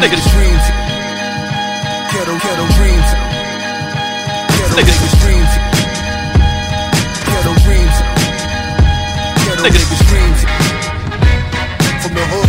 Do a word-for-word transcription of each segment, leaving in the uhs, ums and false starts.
niggas dreams. Ghetto, ghetto dreams. Ghetto niggas dreams. Ghetto dreams. Ghetto niggas dreams. From the hood.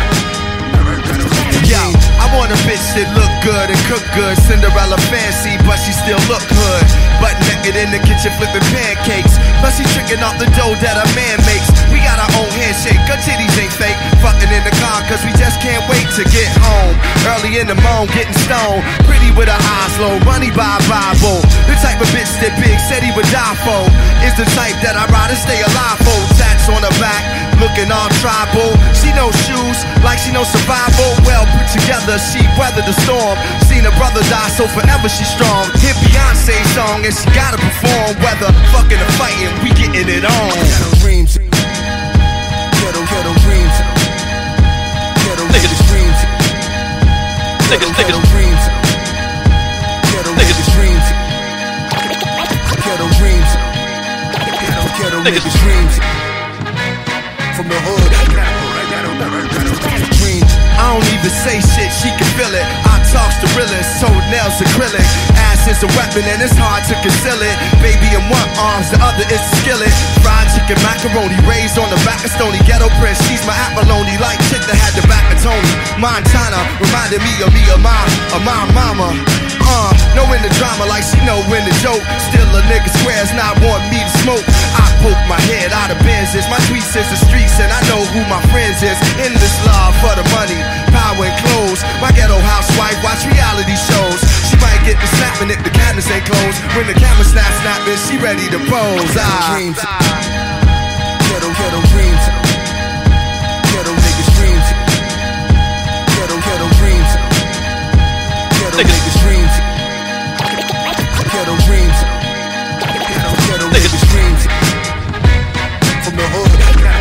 Yo, I want a bitch that look good and cook good. Cinderella fancy, but she still look hood. Butt naked in the kitchen flipping pancakes. Plus she tricking off the dough that a man makes. We got our own handshake, her titties ain't fake. Fucking in the car cause we just can't wait to get home. Early in the morning, getting stoned. Pretty with her eyes low, money by Bible. The type of bitch that Big said he would die for. Is the type that I'd rather stay alive for. Tats on her back, looking all tribal. She knows shoes, like she knows survival. Well put together, she weathered the storm. Seen her brother die, so forever she's strong. Hit Beyonce's song and she gotta perform. Whether fucking or fighting, we getting it on. Ghetto dreams. Ghetto, ghetto dreams. Ghetto niggas dreams. Ghetto, ghetto dreams. Ghetto niggas dreams. Ghetto dreams. Ghetto, ghetto niggas dreams. From the hood. Dreams. I don't even say shit, she can feel it. I talks the realest, toenails acrylic. Ass is a weapon and it's hard to conceal it. Baby in one arms, the other is the skillet. Fried chicken macaroni, raised on the back of Stony. Ghetto Prince, she's my abalone. Like chick that had the back of Tony. Montana, reminded me of me, of my, of my mama. Uh, knowing the drama like she know when the joke. Still a nigga squares not want me to smoke. I poke my head out of Benzes. My tweets is the streets and I know who my friends is. In this love for the money, power and clothes. My ghetto housewife watch reality shows. She might get the snapping if the cabinets ain't closed. When the camera snap snapping, she ready to pose. Ah. Dreams. Ghetto, ghetto dreams. Ghetto niggas dreams. Ghetto, ghetto dreams. Ghetto niggas dreams. Ghetto dreams. Ghetto, ghetto niggas dreams. From the hood.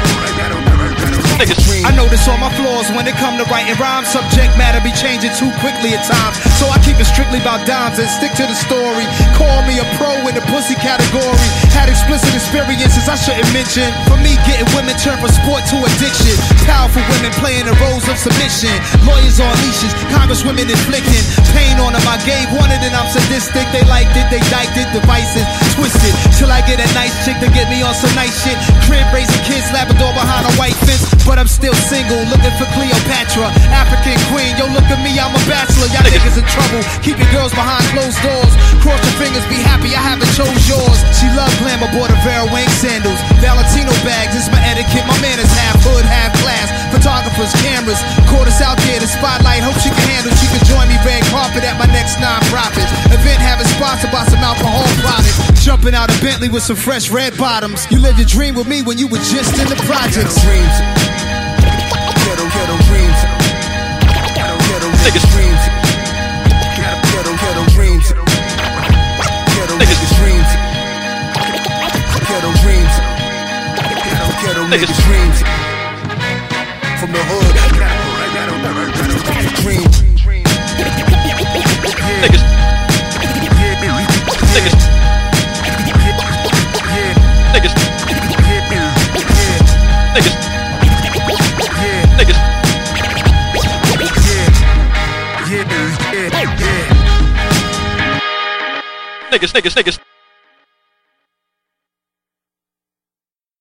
I notice all my flaws when it come to writing rhymes. Subject matter be changing too quickly at times, so I keep it strictly about dimes and stick to the story. Call me a pro in the pussy category. Had explicit experiences I shouldn't mention. For me, getting women turned from sport to addiction. Powerful women playing the roles of submission. Lawyers on leashes, congresswomen inflicting pain on them. I gave one and then I'm sadistic. They liked it, they diked it, devices twisted. Till I get a nice chick to get me on some nice shit. Crib raising kids, Labrador behind a white fence. But I'm still single, looking for Cleopatra, African queen. Yo, look at me, I'm a bachelor. Y'all niggas in trouble, keeping girls behind closed doors. Cross your fingers, be happy I haven't chose yours. She love glamour, bought a Vera Wang sandals, Valentino bags. It's my etiquette, my man is half hood, half class. Photographers, cameras, caught us out there. The spotlight, hope she can handle. She can join me red carpet at my next non-profit event, having sponsored by some alcohol products. Jumping out of Bentley with some fresh red bottoms. You lived your dream with me when you were just in the projects. Dreams. Ghetto, ghetto dreams. Ghetto, ghetto niggas dreams. Ghetto, ghetto, ghetto dreams. Ghetto niggas dreams. Ghetto dreams. Ghetto, ghetto niggas dreams. From the hood. Dreams. Niggas. Niggas. Niggas. Niggas. Niggas. Niggas, niggas, niggas.